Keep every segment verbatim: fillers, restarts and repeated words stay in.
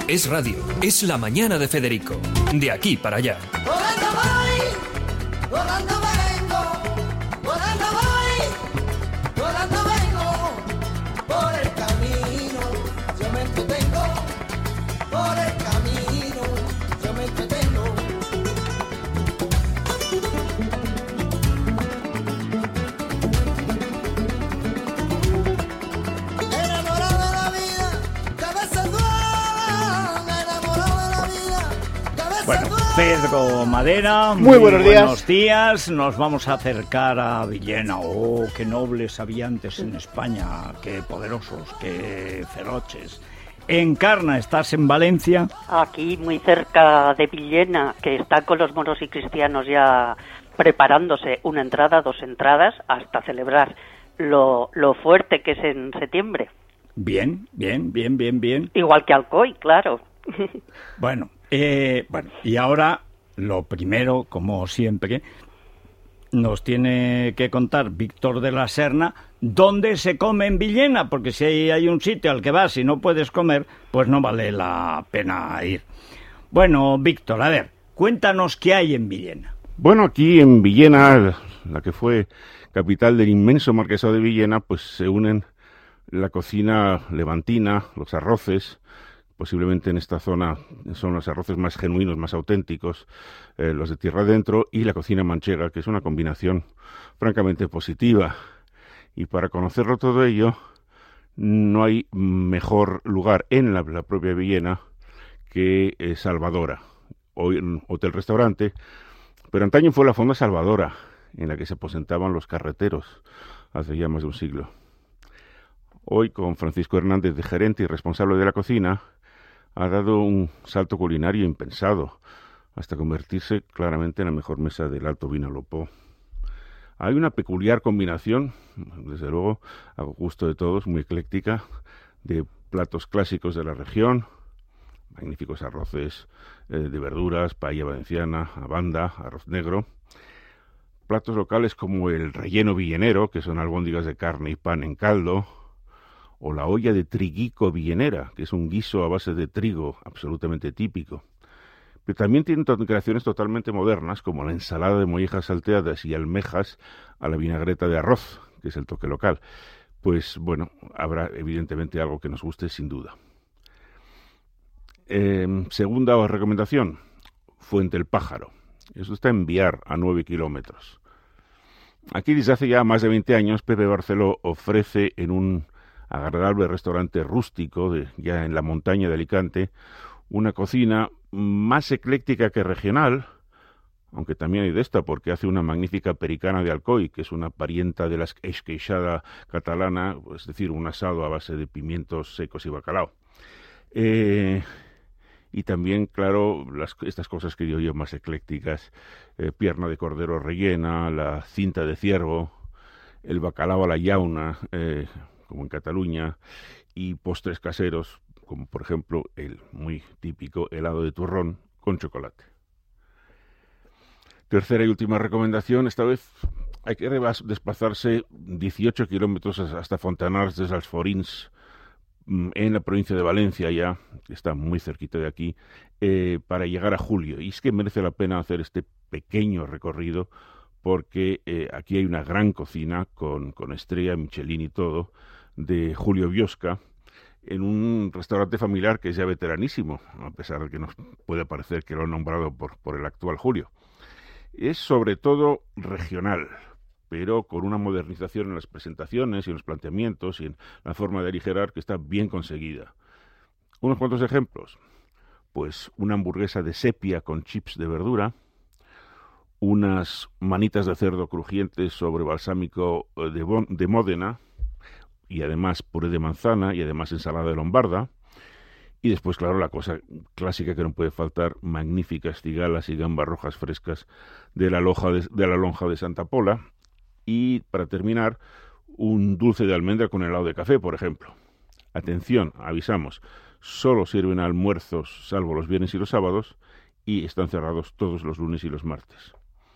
Es radio, es la mañana de Federico. De aquí para allá. Volando voy, volando vengo, volando voy, volando vengo. Por el camino yo me entretengo, por el camino yo me entretengo. Enamorado de la vida, cabeza dura, enamorado de la vida, cabeza Bueno, dura. Pedro Madera, Muy buenos días. buenos días. Nos vamos a acercar a Villena. Oh, qué nobles había antes en España, qué poderosos, qué feroces. Encarna, ¿estás en Valencia? Aquí, muy cerca de Villena, que está con los moros y cristianos ya preparándose una entrada, dos entradas, hasta celebrar lo, lo fuerte que es en septiembre. Bien, bien, bien, bien, bien. Igual que Alcoy, claro. Bueno, eh, bueno, y ahora lo primero, como siempre, nos tiene que contar Víctor de la Serna dónde se come en Villena, porque si hay un sitio al que vas y no puedes comer, pues no vale la pena ir. Bueno, Víctor, a ver, cuéntanos qué hay en Villena. Bueno, aquí en Villena, la que fue capital del inmenso marquesado de Villena, pues se unen la cocina levantina, los arroces. Posiblemente en esta zona son los arroces más genuinos, más auténticos, eh, los de tierra adentro, y la cocina manchega, que es una combinación francamente positiva. Y para conocerlo todo ello, no hay mejor lugar en la, la propia Villena que eh, Salvadora, hoy un hotel-restaurante, pero antaño fue la Fonda Salvadora, en la que se aposentaban los carreteros hace ya más de un siglo. Hoy, con Francisco Hernández de gerente y responsable de la cocina, ha dado un salto culinario impensado, hasta convertirse claramente en la mejor mesa del Alto Vinalopó. Hay una peculiar combinación, desde luego, a gusto de todos, muy ecléctica, de platos clásicos de la región, magníficos arroces eh, de verduras, paella valenciana, abanda, arroz negro, platos locales como el relleno villenero, que son albóndigas de carne y pan en caldo, o la olla de triguico villenera, que es un guiso a base de trigo absolutamente típico. Pero también tienen to- creaciones totalmente modernas, como la ensalada de mollejas salteadas y almejas a la vinagreta de arroz, que es el toque local. Pues bueno, habrá evidentemente algo que nos guste sin duda. Eh, segunda recomendación, Fuente el Pájaro. Eso está en Biar, a nueve kilómetros. Aquí desde hace ya más de veinte años, Pepe Barceló ofrece en un agradable restaurante rústico, de, ya en la montaña de Alicante, una cocina más ecléctica que regional, aunque también hay de esta, porque hace una magnífica pericana de Alcoy, que es una parienta de la esqueixada catalana, es decir, un asado a base de pimientos secos y bacalao. Eh, y también, claro, las, estas cosas que digo yo más eclécticas, eh, pierna de cordero rellena, la cinta de ciervo, el bacalao a la llauna, eh, como en Cataluña, y postres caseros, como por ejemplo el muy típico helado de turrón con chocolate. Tercera y última recomendación, esta vez hay que desplazarse dieciocho kilómetros hasta Fontanars de Salsforins, en la provincia de Valencia ya, que está muy cerquita de aquí, eh, para llegar a Julio. Y es que merece la pena hacer este pequeño recorrido, porque eh, aquí hay una gran cocina con, con estrella, Michelin y todo, de Julio Biosca, en un restaurante familiar que es ya veteranísimo, a pesar de que nos puede parecer que lo han nombrado por, por el actual Julio. Es sobre todo regional, pero con una modernización en las presentaciones y en los planteamientos y en la forma de aligerar que está bien conseguida. Unos cuantos ejemplos. Pues una hamburguesa de sepia con chips de verdura, unas manitas de cerdo crujientes sobre balsámico de, bon, de Módena, y además puré de manzana, y además ensalada de lombarda, y después, claro, la cosa clásica que no puede faltar, magníficas cigalas y gambas rojas frescas de la, loja de, de la lonja de Santa Pola, y para terminar, un dulce de almendra con helado de café, por ejemplo. Atención, avisamos, solo sirven almuerzos, salvo los viernes y los sábados, y están cerrados todos los lunes y los martes.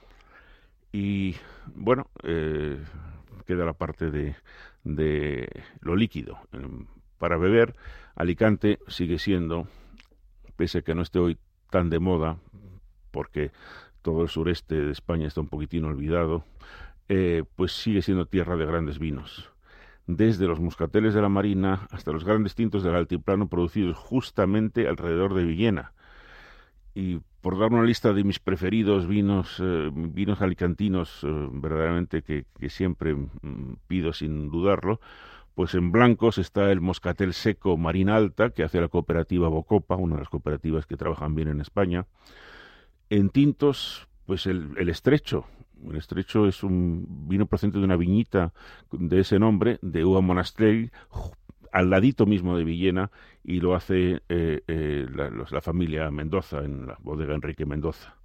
Y, bueno, eh, queda la parte de, de lo líquido. Para beber, Alicante sigue siendo pese a que no esté hoy tan de moda, porque todo el sureste de España está un poquitín olvidado, eh, pues sigue siendo tierra de grandes vinos. Desde los moscateles de la Marina hasta los grandes tintos del altiplano producidos justamente alrededor de Villena. Y por dar una lista de mis preferidos vinos, eh, vinos alicantinos, eh, verdaderamente que, que siempre mm, pido sin dudarlo, pues en blancos está el moscatel seco Marina Alta, que hace la cooperativa Bocopa, una de las cooperativas que trabajan bien en España. En tintos, pues el, el Estrecho. El Estrecho es un vino procedente de una viñita de ese nombre, de Uva Monastrell, al ladito mismo de Villena, y lo hace eh, eh, la, los, la familia Mendoza, en la bodega Enrique Mendoza.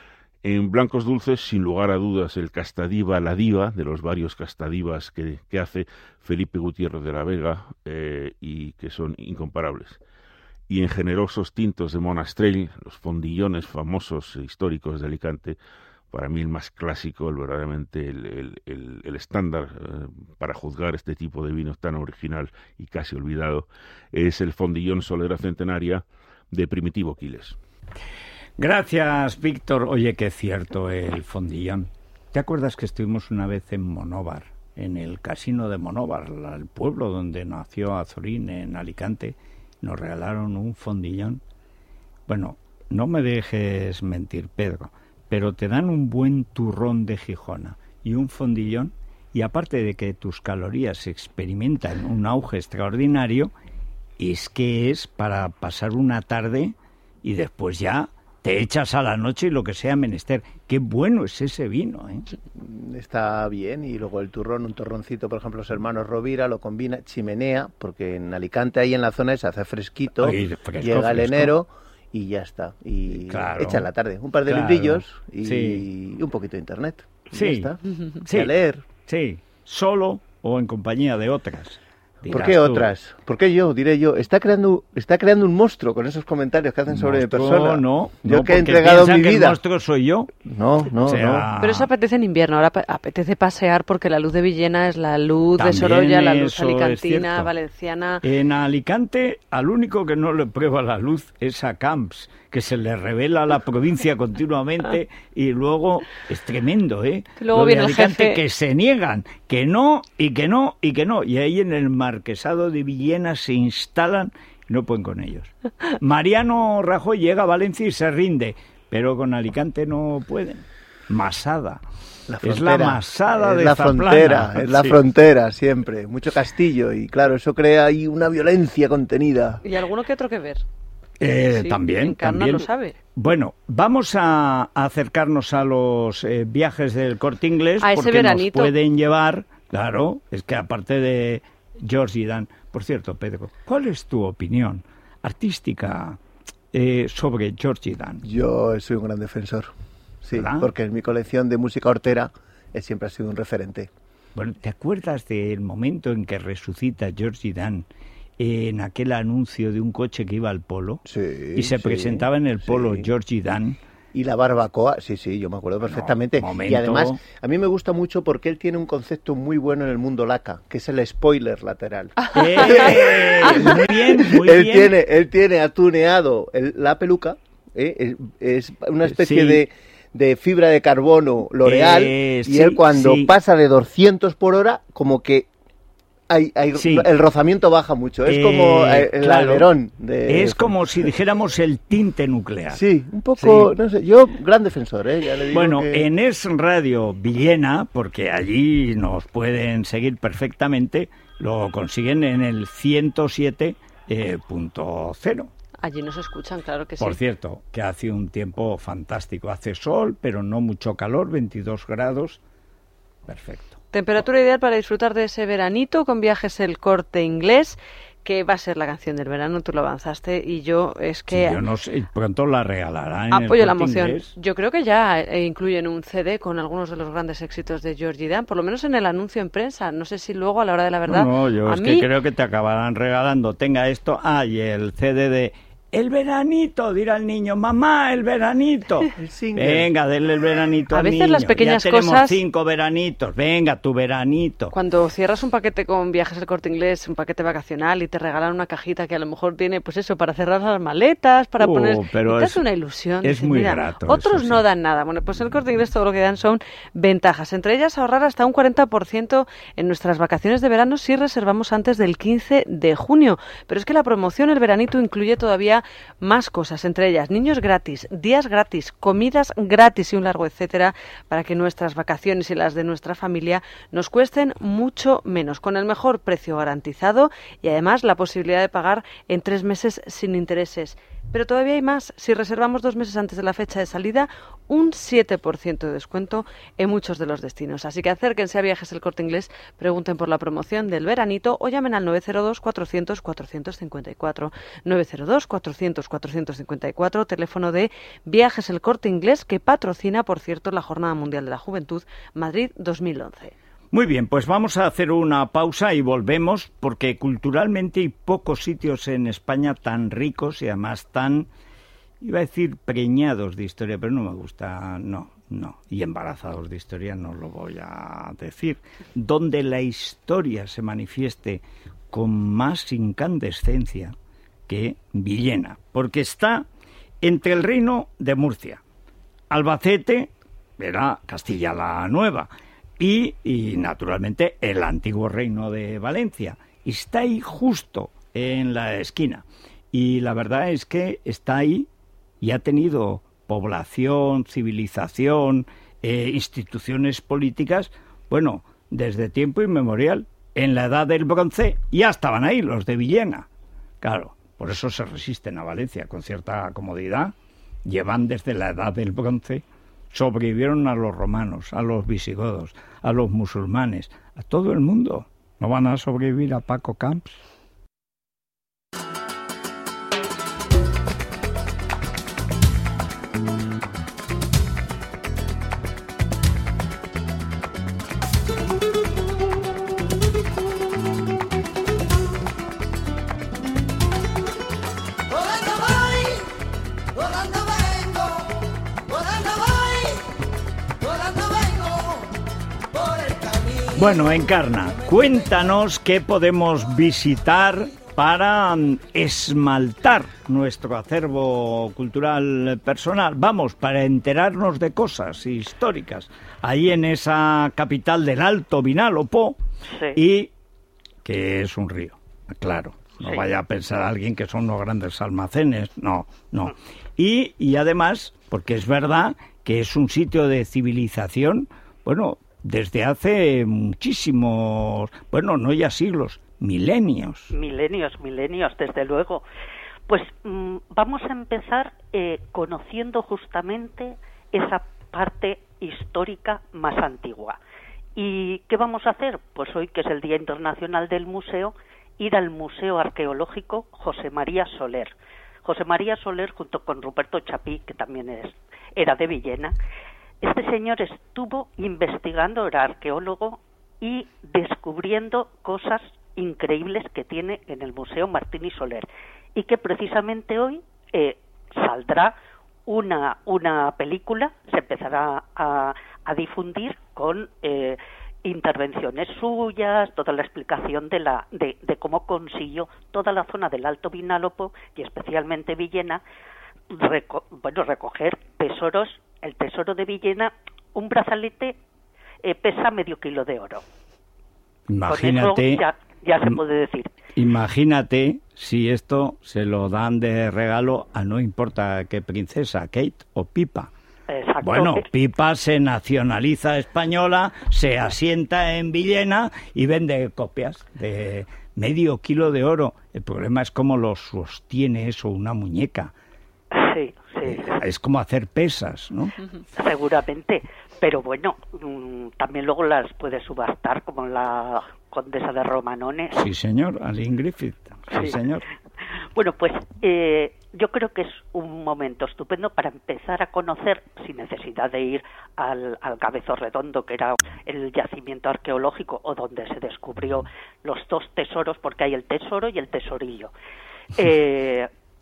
En blancos dulces, sin lugar a dudas, el Castadiva La Diva, de los varios Castadivas que, que hace Felipe Gutiérrez de la Vega, eh, y que son incomparables. Y en generosos tintos de Monastrell, los fondillones famosos e históricos de Alicante, para mí el más clásico, el verdaderamente el, el, el, el estándar eh, para juzgar este tipo de vinos tan original y casi olvidado, es el fondillón Solera Centenaria de Primitivo Quiles. Gracias, Víctor. Oye, qué cierto el fondillón. ¿Te acuerdas que estuvimos una vez en Monóvar, en el casino de Monóvar, el pueblo donde nació Azorín, en Alicante? Nos regalaron un fondillón. Bueno, no me dejes mentir, Pedro, pero te dan un buen turrón de Gijona y un fondillón, y aparte de que tus calorías experimentan un auge extraordinario, es que es para pasar una tarde y después ya te echas a la noche y lo que sea menester. Qué bueno es ese vino, ¿eh? Está bien, y luego el turrón, un turroncito, por ejemplo, los hermanos Rovira lo combina, chimenea, porque en Alicante, ahí en la zona, se hace fresquito, Ay, fresco, llega el fresco. enero y ya está. Y Claro. echa la tarde, un par de Claro. librillos y, Sí. y un poquito de internet. Y Sí. ya está. Sí. Y a leer. Sí, solo o en compañía de otras. ¿Por Dirás qué tú. otras? ¿Por qué yo? Diré yo. Está creando, está creando un monstruo con esos comentarios que hacen sobre mi Monstruo, persona. no, yo no, que he porque entregado piensan mi que el vida. monstruo soy yo. No, no, O sea, Pero eso apetece en invierno, ahora pa- apetece pasear porque la luz de Villena es la luz También de Sorolla, la luz eso es alicantina, cierto. valenciana. En Alicante, al único que no le prueba la luz es a Camps, que se le revela la provincia continuamente, y luego es tremendo, ¿eh? Que luego Lo de viene el Alicante, jefe. que se niegan, que no, y que no, y que no. Y ahí en el Marquesado de Villena se instalan y no pueden con ellos. Mariano Rajoy llega a Valencia y se rinde, pero con Alicante no pueden. Masada. La Es la frontera, masada es de la Zaplana. frontera, es la Sí. frontera siempre, mucho castillo, y claro, eso crea ahí una violencia contenida. Y alguno que otro que ver. Eh, Sí, también, Encarna también. lo sabe. Bueno, vamos a acercarnos a los eh, viajes del Corte Inglés, A ese porque nos veranito. pueden llevar, claro, es que aparte de George Dan. Por cierto, Pedro, ¿cuál es tu opinión artística eh, sobre George Dan? Yo soy un gran defensor, sí, ¿Verdad? porque en mi colección de música hortera él siempre ha sido un referente. Bueno, ¿te acuerdas del momento en que resucita George Dan en aquel anuncio de un coche que iba al polo? Sí, Y se sí, presentaba en el polo sí. George Dan. Y la barbacoa, sí, sí, yo me acuerdo perfectamente. momento. Y además, a mí me gusta mucho porque él tiene un concepto muy bueno en el mundo laca, que es el spoiler lateral. ¡Eh! Muy bien, muy él bien. Tiene, él tiene atuneado el- la peluca, ¿eh? es, es una especie Sí. de, de fibra de carbono L'Oreal, Eh, y sí, él cuando sí. pasa de doscientos por hora, como que hay, hay- Sí. el rozamiento baja mucho. Es Eh, como eh, el claro. alerón. De, Es como si dijéramos el tinte nuclear. Sí, un poco, Sí. no sé, yo gran defensor, ¿eh? Ya le digo Bueno, que- en Es Radio Villena, porque allí nos pueden seguir perfectamente, lo consiguen en el ciento siete punto cero. Allí nos escuchan, claro que sí. Por cierto, que hace un tiempo fantástico. Hace sol, pero no mucho calor, veintidós grados. Perfecto. Temperatura ideal para disfrutar de ese veranito con Viajes El Corte Inglés, que va a ser la canción del verano, tú lo avanzaste, y yo es que Sí, yo no sé, pronto la regalará en apoyo el la Corte moción. Inglés. Yo creo que ya eh, incluyen un C D con algunos de los grandes éxitos de George Dan, por lo menos en el anuncio en prensa. No sé si luego a la hora de la verdad. No, no, yo a es mí, que creo que te acabarán regalando. Tenga esto. Ah, y el C D de El veranito, dirá el niño. Mamá, el veranito. El single. Venga, denle el veranito A al veces niño. las pequeñas ya tenemos cosas- cinco veranitos. Venga, tu veranito. Cuando cierras un paquete con Viajes El Corte Inglés, un paquete vacacional, y te regalan una cajita que a lo mejor tiene, pues eso, para cerrar las maletas, para Uh, poner... pero y te es- hace una ilusión. es dices, muy mira, grato otros eso, no sí. dan nada. Bueno, pues El Corte Inglés todo lo que dan son ventajas. Entre ellas, ahorrar hasta un cuarenta por ciento en nuestras vacaciones de verano si reservamos antes del quince de junio. Pero es que la promoción El Veranito incluye todavía más cosas, entre ellas niños gratis, días gratis, comidas gratis y un largo etcétera, para que nuestras vacaciones y las de nuestra familia nos cuesten mucho menos, con el mejor precio garantizado y además la posibilidad de pagar en tres meses sin intereses. Pero todavía hay más. Si reservamos dos meses antes de la fecha de salida, un siete por ciento de descuento en muchos de los destinos. Así que acérquense a Viajes El Corte Inglés, pregunten por la promoción del veranito o llamen al nueve cero dos, cuatrocientos, cuatrocientos cincuenta y cuatro. nueve cero dos, cuatrocientos, cuatrocientos cincuenta y cuatro, teléfono de Viajes El Corte Inglés, que patrocina, por cierto, la Jornada Mundial de la Juventud Madrid dos mil once. Muy bien, pues vamos a hacer una pausa y volvemos, porque culturalmente hay pocos sitios en España tan ricos y además tan, iba a decir, preñados de historia, pero no me gusta, no, no, y embarazados de historia no lo voy a decir, donde la historia se manifieste con más incandescencia que Villena, porque está entre el Reino de Murcia, Albacete, era Castilla la Nueva, Y, y, naturalmente, el antiguo reino de Valencia. Está ahí justo en la esquina. Y la verdad es que está ahí y ha tenido población, civilización, eh, instituciones políticas, bueno, desde tiempo inmemorial. En la edad del bronce ya estaban ahí los de Villena. Claro, por eso se resisten a Valencia con cierta comodidad. Llevan desde la edad del bronce. Sobrevivieron a los romanos, a los visigodos, a los musulmanes, a todo el mundo. ¿No van a sobrevivir a Paco Camps? Volando voy, volando vengo, volando voy, volando vengo por el camino. Bueno, Encarna, cuéntanos qué podemos visitar para mm, esmaltar nuestro acervo cultural personal. Vamos, para enterarnos de cosas históricas. Ahí en esa capital del Alto Vinalopó, Sí. y que es un río, claro. No Sí. vaya a pensar alguien que son unos grandes almacenes, no, no. Y, y además, porque es verdad que es un sitio de civilización, bueno, desde hace muchísimos, bueno, no ya siglos, milenios. Milenios, milenios, desde luego. Pues mm, vamos a empezar eh, conociendo justamente esa parte histórica más antigua. ¿Y qué vamos a hacer? Pues hoy, que es el Día Internacional del Museo, ir al Museo Arqueológico José María Soler. José María Soler, junto con Ruperto Chapí, que también es, era de Villena, este señor estuvo investigando, era arqueólogo, y descubriendo cosas increíbles que tiene en el Museo Martín y Soler, y que precisamente hoy eh, saldrá una, una película, se empezará a, a difundir con eh, intervenciones suyas, toda la explicación de, la, de, de cómo consiguió toda la zona del Alto Vinalopó y especialmente Villena, reco bueno, recoger tesoros. El tesoro de Villena, un brazalete eh, pesa medio kilo de oro. Imagínate, Con eso ya, ya se puede decir. imagínate si esto se lo dan de regalo a no importa qué princesa, Kate o Pipa. Exacto. Bueno, Pipa se nacionaliza española, se asienta en Villena y vende copias de medio kilo de oro. El problema es cómo lo sostiene eso una muñeca. Sí, sí, Es como hacer pesas, ¿no? seguramente. Pero bueno, mmm, también luego las puede subastar, como la condesa de Romanones. Sí, señor, Aline Griffith. Sí, Sí. señor. Bueno, pues eh, yo creo que es un momento estupendo para empezar a conocer, sin necesidad de ir al, al Cabezo Redondo, que era el yacimiento arqueológico o donde se descubrió los dos tesoros, porque hay el tesoro y el tesorillo. Eh,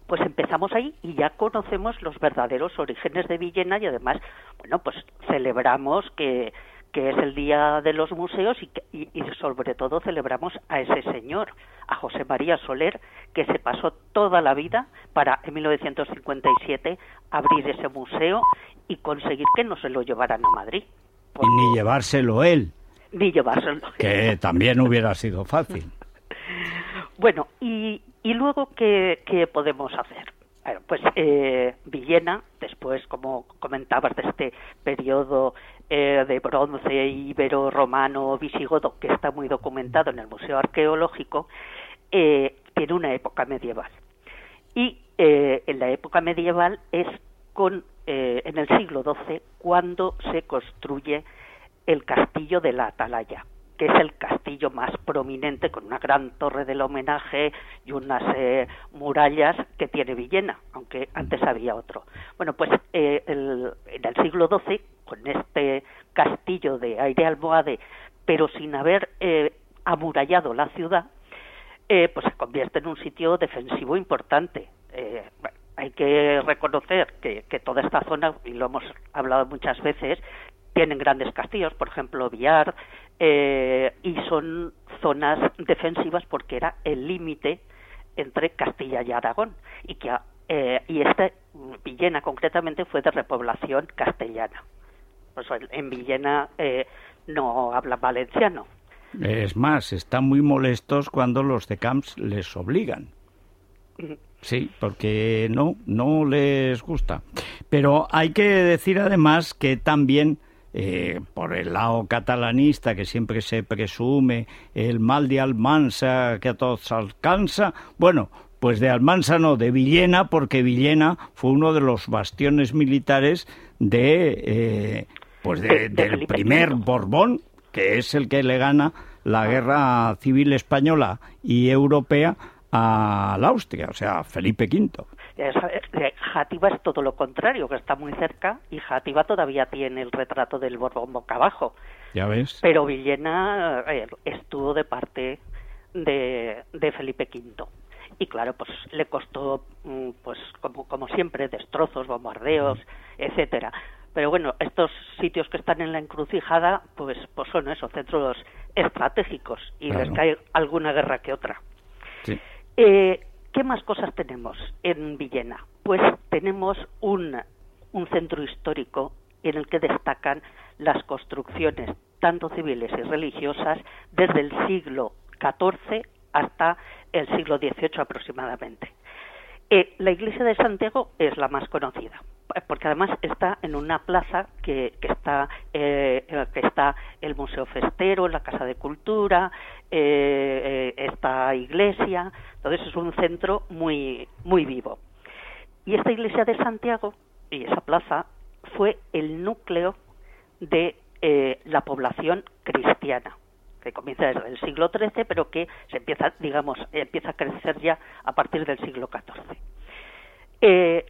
pues empezamos ahí y ya conocemos los verdaderos orígenes de Villena y además, bueno, pues celebramos que, que es el Día de los Museos y, que, y, y sobre todo celebramos a ese señor, a José María Soler, que se pasó toda la vida para en mil novecientos cincuenta y siete abrir ese museo y conseguir que no se lo llevaran a Madrid. Y ni llevárselo él. Ni llevárselo. Que también hubiera sido fácil. Bueno, y, y luego, ¿qué, qué podemos hacer? Bueno, pues eh, Villena, después, como comentabas, de este periodo eh, de bronce ibero-romano visigodo, que está muy documentado en el Museo Arqueológico, eh, tiene una época medieval. Y eh, en la época medieval es con eh, en el siglo doce cuando se construye el castillo de la Atalaya, que es el castillo más prominente, con una gran torre del homenaje y unas eh, murallas que tiene Villena, aunque antes había otro. Bueno, pues eh, el, en el siglo doce, con este castillo de aire almohade, pero sin haber eh, amurallado la ciudad, eh, pues se convierte en un sitio defensivo importante. Eh, bueno, hay que reconocer que, que toda esta zona, y lo hemos hablado muchas veces, tienen grandes castillos, por ejemplo, Villar, eh, y son zonas defensivas porque era el límite entre Castilla y Aragón, y que eh, y este Villena concretamente fue de repoblación castellana. Pues en Villena eh, no hablan valenciano. Es más, están muy molestos cuando los de Camps les obligan. Sí, porque no, no les gusta. Pero hay que decir además que también, eh, por el lado catalanista, que siempre se presume el mal de Almansa que a todos alcanza, bueno, pues de Almansa no, de Villena, porque Villena fue uno de los bastiones militares de, eh, pues de, de, de del primer Borbón, que es el que le gana la guerra civil española y europea a la Austria, o sea, Felipe quinto. Játiva es todo lo contrario, que está muy cerca, y Játiva todavía tiene el retrato del Borbón boca abajo. Ya ves. Pero Villena eh, estuvo de parte de, de Felipe quinto. Y claro, pues le costó, pues como, como siempre, destrozos, bombardeos, etcétera. Pero bueno, estos sitios que están en la encrucijada, pues, pues son esos centros estratégicos, y claro, les cae alguna guerra que otra. Sí. Eh, ¿Qué más cosas tenemos en Villena? Pues tenemos un, un centro histórico en el que destacan las construcciones, tanto civiles y religiosas, desde el siglo catorce hasta el siglo dieciocho aproximadamente. Eh, la iglesia de Santiago es la más conocida, porque además está en una plaza que, que está eh, que está el Museo Festero, la Casa de Cultura, eh, eh, esta iglesia, entonces es un centro muy muy vivo. Y esta iglesia de Santiago y esa plaza fue el núcleo de eh, la población cristiana, que comienza desde el siglo trece, pero que se empieza, digamos, empieza a crecer ya a partir del siglo catorce. Eh,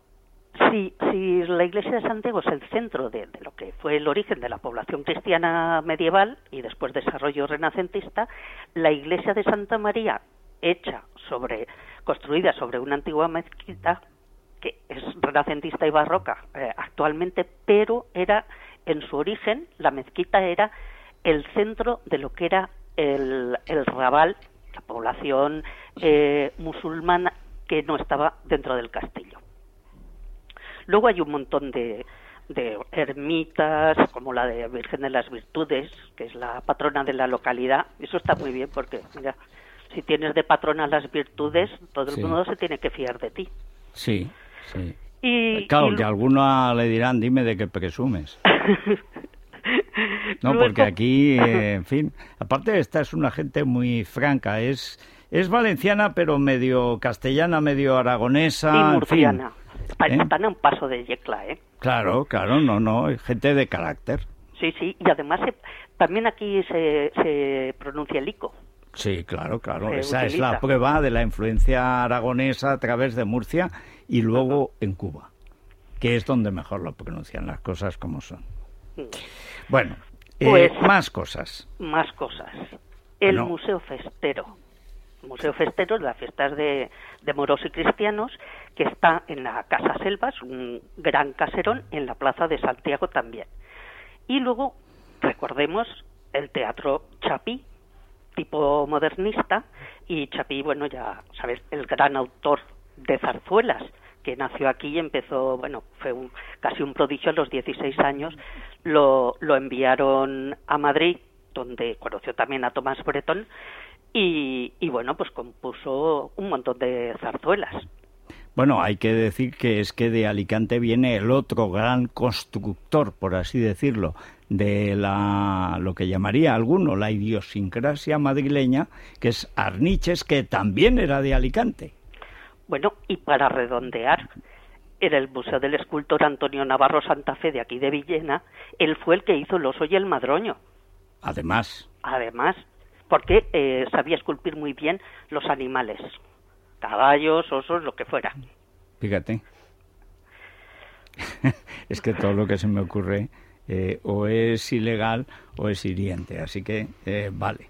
si, si la iglesia de Santiago es el centro de, de lo que fue el origen de la población cristiana medieval y después desarrollo renacentista, la iglesia de Santa María, hecha sobre, construida sobre una antigua mezquita, que es renacentista y barroca eh, actualmente, pero era, en su origen, la mezquita era el centro de lo que era el, el Raval, la población eh, musulmana que no estaba dentro del castillo. Luego hay un montón de, de ermitas, como la de Virgen de las Virtudes, que es la patrona de la localidad. Eso está muy bien porque, mira, si tienes de patrona las virtudes, todo el sí. mundo se tiene que fiar de ti. Sí, sí. Y, claro, y... que a alguno le dirán, dime de qué presumes. No, Luego... porque aquí, eh, en fin, aparte esta es una gente muy franca, es es valenciana pero medio castellana, medio aragonesa, y murciana. En fin, ¿eh? Están a un paso de Yecla, ¿eh? Claro, claro, no, no, gente de carácter. Sí, sí, y además se, también aquí se, se pronuncia el ico. Sí, claro, claro, se esa utiliza. es la prueba de la influencia aragonesa a través de Murcia y luego uh-huh. en Cuba, que es donde mejor lo pronuncian las cosas como son. Uh-huh. Bueno, pues, eh, más cosas. Más cosas. El bueno. Museo Festero. Museo Festero, las fiestas de, de moros y cristianos, que está en la Casa Selvas, un gran caserón, en la Plaza de Santiago también. Y luego, recordemos, el Teatro Chapí, tipo modernista, y Chapí, bueno, ya sabes, el gran autor de zarzuelas, que nació aquí y empezó, bueno, fue un, casi un prodigio a los dieciséis años, lo, lo enviaron a Madrid, donde conoció también a Tomás Bretón, y, y bueno, pues compuso un montón de zarzuelas. Bueno, hay que decir que es que de Alicante viene el otro gran constructor, por así decirlo, de la lo que llamaría alguno la idiosincrasia madrileña, que es Arniches, que también era de Alicante. Bueno, y para redondear, en el Museo del Escultor Antonio Navarro Santa Fe de aquí de Villena, él fue el que hizo el oso y el madroño. Además. Además, porque eh, sabía esculpir muy bien los animales, caballos, osos, lo que fuera. Fíjate. Es que todo lo que se me ocurre eh, o es ilegal o es hiriente, así que eh, vale.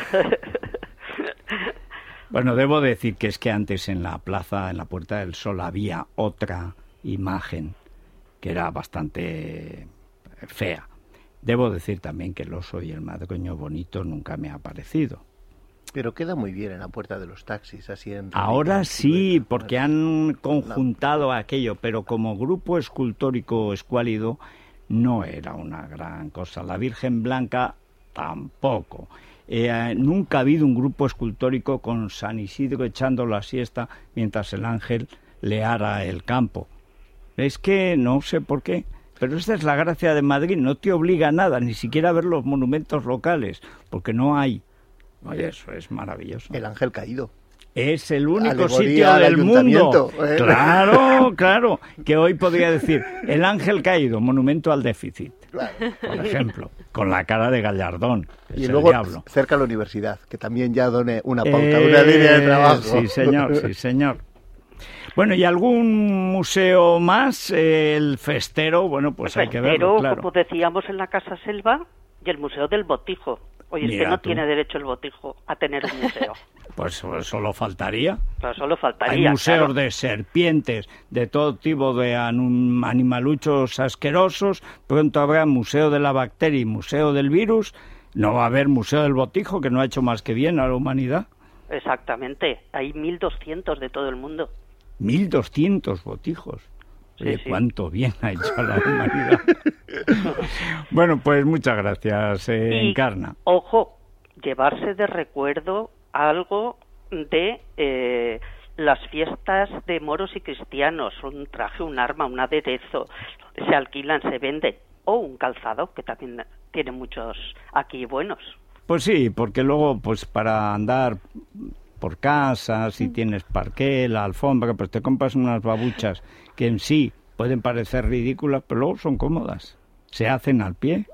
Bueno, debo decir que es que antes en la plaza, en la Puerta del Sol, había otra imagen que era bastante fea. Debo decir también que el oso y el madroño bonito nunca me ha parecido. Pero queda muy bien en la Puerta de los Taxis, así en... Ahora sí, porque han conjuntado aquello, pero como grupo escultórico escuálido no era una gran cosa. La Virgen Blanca tampoco. Eh, nunca ha habido un grupo escultórico con San Isidro echando la siesta mientras el ángel le ara el campo. Es que no sé por qué, pero esta es la gracia de Madrid, no te obliga a nada, ni siquiera a ver los monumentos locales, porque no hay. Oye, eso es maravilloso. El ángel caído. Es el único Alegoría sitio al del mundo. ¿eh? Claro, claro, que hoy podría decir el ángel caído, monumento al déficit, Claro. por ejemplo, con la cara de Gallardón, que Y es luego el diablo. cerca a la universidad, que también ya done una pauta, Eh, una línea de trabajo. Sí, señor, sí, señor. Bueno, ¿y algún museo más? Eh, el Festero, bueno, pues hay que verlo, Pero, claro. como decíamos, en la Casa Selva y el Museo del Botijo. Oye, es Mira que no tú. tiene derecho el Botijo a tener un museo. Pues solo faltaría. Pero solo faltaría. Hay museos claro. de serpientes, de todo tipo de anu- animaluchos asquerosos. Pronto habrá museo de la bacteria y museo del virus. No va a haber museo del botijo, que no ha hecho más que bien a la humanidad. Exactamente. Hay mil doscientos de todo el mundo. mil doscientos botijos. Oye, Sí, sí. cuánto bien ha hecho a la humanidad. Bueno, pues muchas gracias, eh, Y, Encarna. ojo, llevarse de recuerdo algo de eh, las fiestas de moros y cristianos, un traje, un arma, un aderezo, se alquilan, se venden, o un calzado, que también tiene muchos aquí buenos. Pues sí, porque luego, pues para andar por casa, si tienes parqué, la alfombra, pues te compras unas babuchas que en sí pueden parecer ridículas, pero luego son cómodas. Se hacen al pie.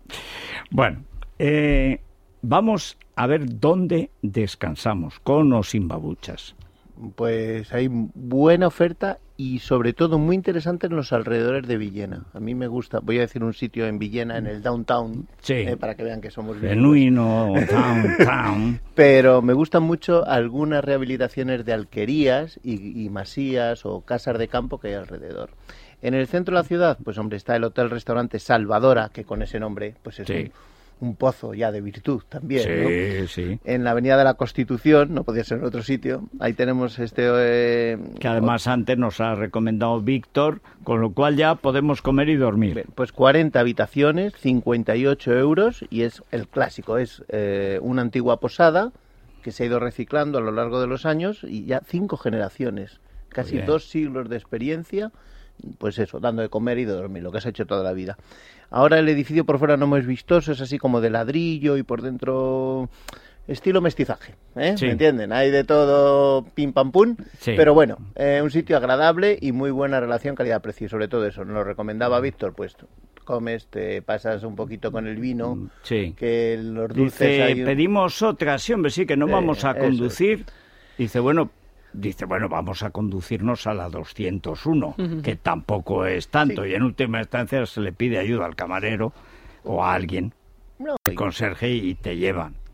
Bueno, eh, vamos a ver dónde descansamos, con o sin babuchas. Pues hay buena oferta y sobre todo muy interesante en los alrededores de Villena. A mí me gusta, voy a decir un sitio en Villena, en el downtown, Sí. eh, para que vean que somos bilingües. Genuino, downtown. Pero me gustan mucho algunas rehabilitaciones de alquerías y, y masías o casas de campo que hay alrededor. En el centro de la ciudad, pues hombre, está el hotel-restaurante Salvadora, que con ese nombre pues es Sí. un, un pozo ya de virtud también, ¿no? Sí, sí. En la Avenida de la Constitución, no podía ser en otro sitio, ahí tenemos este... Eh, Que además antes nos ha recomendado Víctor, con lo cual ya podemos comer y dormir. Bien, pues cuarenta habitaciones, cincuenta y ocho euros, y es el clásico, es eh, una antigua posada que se ha ido reciclando a lo largo de los años y ya cinco generaciones, casi bien. dos siglos de experiencia, pues eso, dando de comer y de dormir, lo que has hecho toda la vida. Ahora el edificio por fuera no es vistoso, es así como de ladrillo y por dentro estilo mestizaje, ¿eh? Sí. ¿Me entienden? Hay de todo pim pam pum, Sí. pero bueno, eh, un sitio agradable y muy buena relación calidad-precio, sobre todo eso, nos lo recomendaba Víctor, pues comes, te pasas un poquito con el vino, Sí. que los dulces Dice, hay... pedimos otra, sí, hombre, sí, que no Sí, vamos a eso conducir. Dice, bueno, dice, bueno, vamos a conducirnos a la doscientos uno, que tampoco es tanto, Sí. y en última instancia se le pide ayuda al camarero o a alguien, No, el conserje, y te llevan.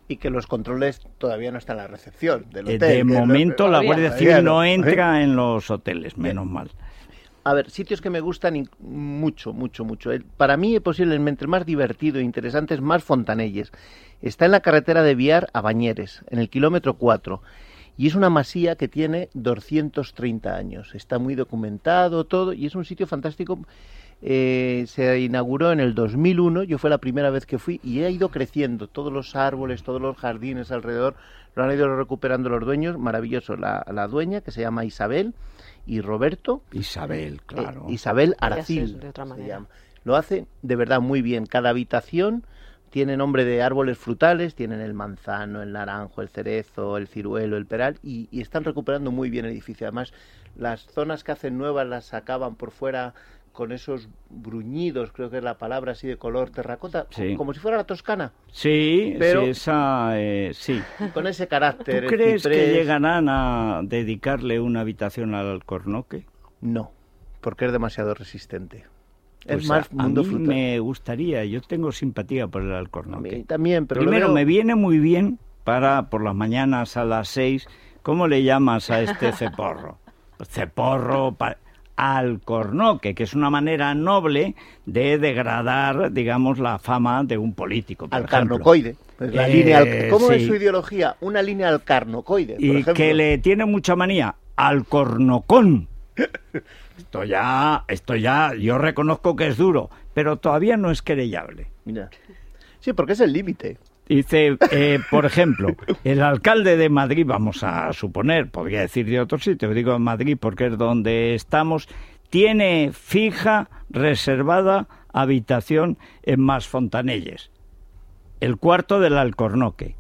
Y que los controles todavía no están en la recepción del Eh, hotel. De que momento lo- la todavía. Guardia Todavía Civil no no, ¿eh? entra en los hoteles, menos mal. A ver, sitios que me gustan in- mucho, mucho, mucho. El- para mí, posiblemente el más divertido e interesante es Mas Fontanelles. Está en la carretera de Biar a Bañeres, en el kilómetro cuatro. Y es una masía que tiene doscientos treinta años. Está muy documentado todo y es un sitio fantástico. Eh, se inauguró en el dos mil uno, yo fue la primera vez que fui y ha ido creciendo. Todos los árboles, todos los jardines alrededor lo han ido recuperando los dueños. Maravilloso. La, la dueña, que se llama Isabel, y Roberto, Isabel, claro. eh, Isabel Ella sí Aracil, es de otra se manera. llama. Lo hace de verdad muy bien. Cada habitación tiene nombre de árboles frutales, tienen el manzano, el naranjo, el cerezo, el ciruelo, el peral, y, y están recuperando muy bien el edificio. Además, las zonas que hacen nuevas las acaban por fuera con esos bruñidos, creo que es la palabra, así de color terracota, Sí. como, como si fuera la Toscana, Sí, Pero- sí, esa, eh, sí. y con ese ¿Tú carácter. el crees que ciprés- llegarán a dedicarle una habitación al Alcornoque? No, porque es demasiado resistente. Pues es más a, a mundo mí frutal. me gustaría, yo tengo simpatía por el A Alcornoque. mí también, pero lo Primero, veo- me viene muy bien para por las mañanas a las seis. ¿Cómo le llamas a este ceporro? Ceporro pa- Alcornoque, que es una manera noble de degradar, digamos, la fama de un político, por ejemplo. Alcarnocoide. Pues la Eh, línea al- ¿Cómo es sí. su ideología? Una línea alcarnocoide, por Y ejemplo. que le tiene mucha manía al cornocón. Esto ya, esto ya, yo reconozco que es duro, pero todavía no es querellable. Mira. Sí, porque es el límite. Dice, eh, por ejemplo, el alcalde de Madrid, vamos a suponer, podría decir de otro sitio, digo Madrid porque es donde estamos, tiene fija, reservada habitación en Mas Fontanelles, el cuarto del Alcornoque.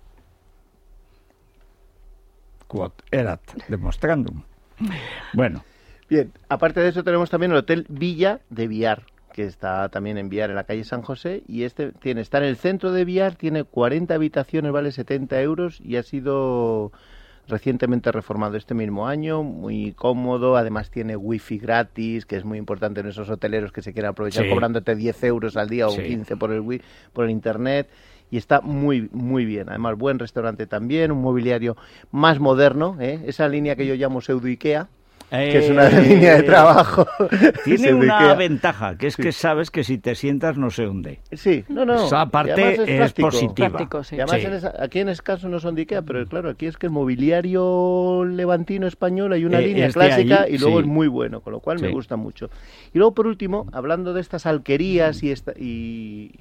Quod erat demonstrandum. Bueno, Bien, aparte de eso tenemos también el Hotel Villa de Biar, que está también en Biar, en la calle San José, y este tiene está en el centro de Biar, tiene cuarenta habitaciones, vale setenta euros y ha sido recientemente reformado este mismo año, muy cómodo, además tiene wifi gratis, que es muy importante en esos hoteleros que se quieren aprovechar Sí. cobrándote diez euros al día o Sí. quince por el wi- por el internet. Y está muy muy bien. Además, buen restaurante también, un mobiliario más moderno, ¿eh? Esa línea que yo llamo pseudo Ikea, que es una eh, línea de trabajo. tiene Pseudo una Ikea. ventaja, que es que sabes que si te sientas no se hunde. Sí, no, no. Esa y parte además es práctico. positiva. Práctico, sí. Y además Sí. en esa- aquí en ese caso no son de Ikea, pero claro, aquí es que el mobiliario levantino español hay una Eh, línea es de clásica allí, y luego sí. es muy bueno, con lo cual me Sí. gusta mucho. Y luego por último, hablando de estas alquerías y, esta- y,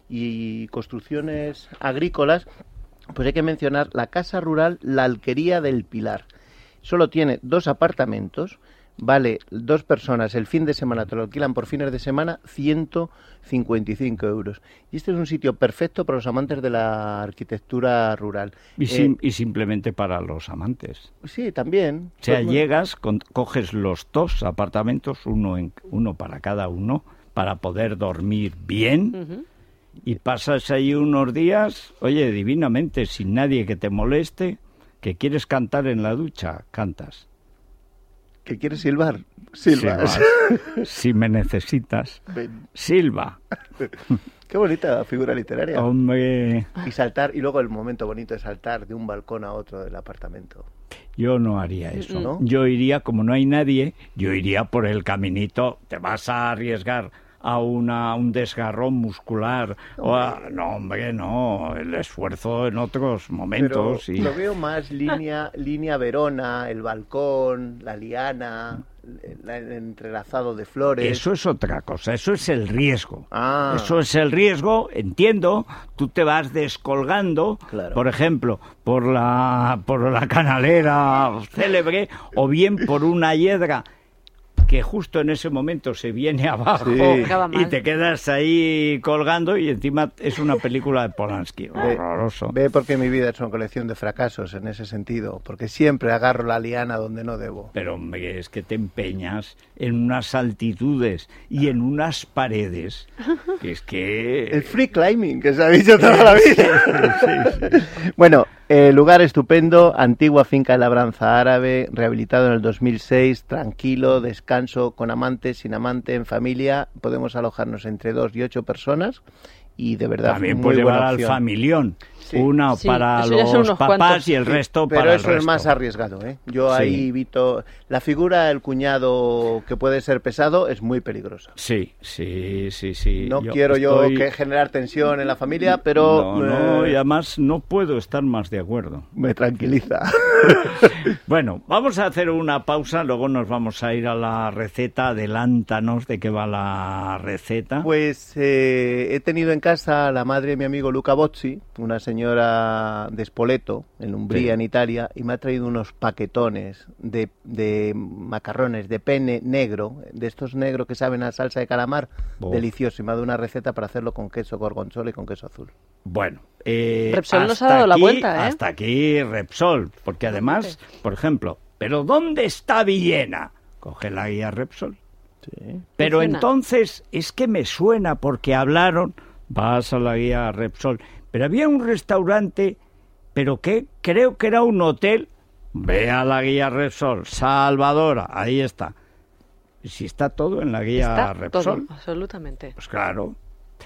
y construcciones agrícolas, pues hay que mencionar la casa rural La Alquería del Pilar. Solo tiene dos apartamentos, vale dos personas, el fin de semana te lo alquilan por fines de semana, ciento cincuenta y cinco euros. Y este es un sitio perfecto para los amantes de la arquitectura rural. Y, Eh, sim- y simplemente para los amantes. sí, también. O sea, Pues, bueno, llegas, con- coges los dos apartamentos, uno, en, uno para cada uno, para poder dormir bien, Ujú. y pasas ahí unos días, oye, divinamente, sin nadie que te moleste, que quieres cantar en la ducha, cantas. ¿Que quieres silbar? Silbas. Silbas. Si me necesitas, Ven. silba. Qué bonita figura literaria. Hombre, Y saltar, y luego el momento bonito de saltar de un balcón a otro del apartamento. yo no haría eso. ¿No? Yo iría, como no hay nadie, yo iría por el caminito. Te vas a arriesgar a una, un desgarrón muscular. O a- no, hombre, no. El esfuerzo en otros Pero momentos. y... lo veo más línea, línea Verona, el balcón, la liana, el, el entrelazado de flores. Eso es otra cosa, eso es el riesgo. Ah. Eso es el riesgo, entiendo, tú te vas descolgando, Claro. por ejemplo, por la, por la canalera célebre, o bien por una hiedra que justo en ese momento se viene abajo Sí. Acaba y mal. te quedas ahí colgando, y encima es una película de Polanski, Ve, horroroso. ve porque mi vida es una colección de fracasos en ese sentido, porque siempre agarro la liana donde no debo. Pero hombre, es que te empeñas en unas altitudes y en unas paredes, que es que... El free climbing que se ha dicho toda la vida. Bueno, eh, lugar estupendo, antigua finca de labranza árabe, rehabilitado en el dos mil seis, tranquilo, descanso, con amantes, sin amante, en familia. Podemos alojarnos entre dos y ocho personas y de verdad También muy puedes buena llevar al opción. familión. Sí. Una Sí, para eso ya son los unos papás cuantos. y el resto Pero para el eso resto. es más arriesgado, ¿eh? Yo Sí. ahí evito... La figura del cuñado que puede ser pesado es muy peligrosa. Sí, sí, sí, sí. No quiero yo estoy- que generar tensión en la familia, pero... No, no, eh, y además no puedo estar más de acuerdo. me tranquiliza. Bueno, vamos a hacer una pausa, luego nos vamos a ir a la receta. Adelántanos de qué va la receta. Pues eh, he tenido en casa a la madre de mi amigo Luca Bozzi, una señora de Spoleto, en Umbría, Sí. en Italia, y me ha traído unos paquetones de, de macarrones de pene negro, de estos negros que saben a salsa de calamar, Oh. delicioso, y me ha dado una receta para hacerlo con queso gorgonzola y con queso azul. Bueno, eh, Repsol nos hasta ha dado la aquí- vuelta, ¿eh? Hasta aquí Repsol, porque además, por ejemplo, ¿pero dónde está Villena? Coge la guía Repsol. Sí. Pero Funciona. entonces es que me suena porque hablaron, vas a la guía Repsol, pero había un restaurante, pero que creo que era un hotel. Ve a la guía Repsol, Salvadora, ahí está. Si está todo en la guía Está Repsol, todo, absolutamente. pues claro.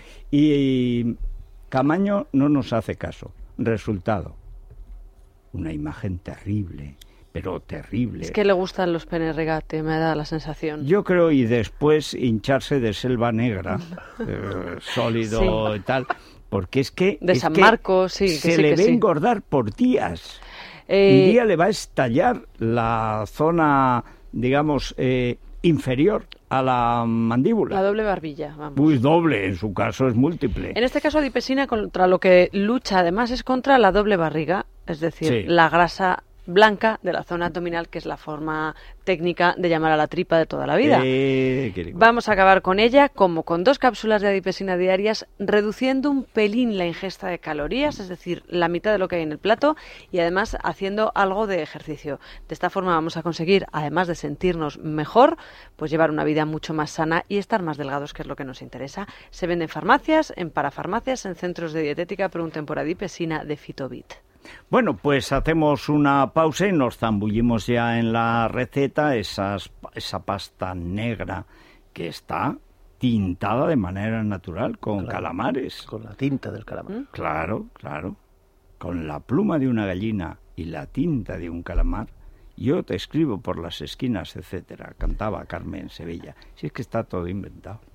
Y Camaño no nos hace caso. Resultado, una imagen terrible, pero terrible. Es que le gustan los penes regate, me da la sensación. Yo creo, y después hincharse de selva negra, eh, sólido Sí. y tal, porque es que... De es San que Marcos, sí, que se sí, le que ve sí. engordar por días. Eh, Un día le va a estallar la zona, digamos, eh, inferior a la mandíbula. La doble barbilla, vamos. Muy doble, en su caso es múltiple. En este caso, adipesina contra lo que lucha además es contra la doble barriga, es decir, Sí. la grasa blanca de la zona abdominal, que es la forma técnica de llamar a la tripa de toda la vida. Eh, qué rico. Vamos a acabar con ella como con dos cápsulas de adipesina diarias, reduciendo un pelín la ingesta de calorías, es decir, la mitad de lo que hay en el plato, y además haciendo algo de ejercicio. De esta forma vamos a conseguir, además de sentirnos mejor, pues llevar una vida mucho más sana y estar más delgados, que es lo que nos interesa. Se vende en farmacias, en parafarmacias, en centros de dietética. Pregunten por adipesina de Fitobit. Bueno, pues hacemos una pausa y nos zambullimos ya en la receta, esas, esa pasta negra que está tintada de manera natural con Claro. calamares. Con la tinta del calamar. Claro, claro. Con la pluma de una gallina y la tinta de un calamar. Yo te escribo por las esquinas, etcétera. Cantaba Carmen Sevilla. Si es que está todo inventado.